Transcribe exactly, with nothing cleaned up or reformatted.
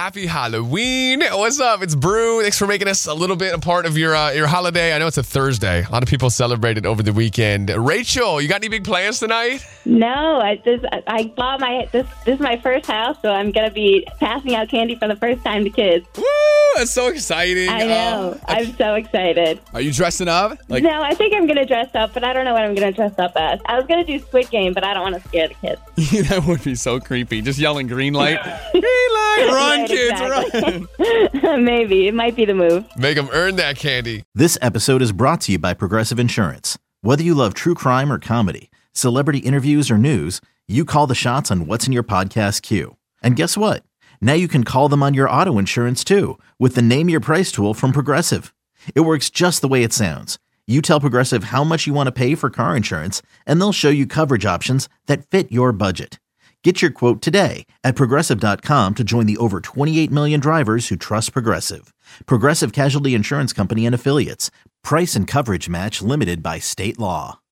happy Halloween. What's up? It's Brew. Thanks for making us a little bit a part of your uh, your holiday. I know it's a Thursday. A lot of people celebrated over the weekend. Rachel, you got any big plans tonight? No, I just I bought my this this is my first house, so I'm gonna be passing out candy for the first time to kids. Woo! That's so exciting. I know. Um, I'm so excited. Are you dressing up? Like, no, I think I'm gonna dress up, but I don't know what I'm gonna dress up as. I was gonna do Squid Game, but I don't want to scare the kids. that would be so creepy. Just yelling green light. Green light, run, Right, kids, exactly. run. Maybe. It might be the move. Make them earn that candy. This episode is brought to you by Progressive Insurance. Whether you love true crime or comedy, celebrity interviews or news, you call the shots on what's in your podcast queue. And guess what? Now you can call them on your auto insurance too with the Name Your Price tool from Progressive. It works just the way it sounds. You tell Progressive how much you want to pay for car insurance, and they'll show you coverage options that fit your budget. Get your quote today at Progressive dot com to join the over twenty-eight million drivers who trust Progressive. Progressive Casualty Insurance Company and Affiliates. Price and coverage match limited by state law.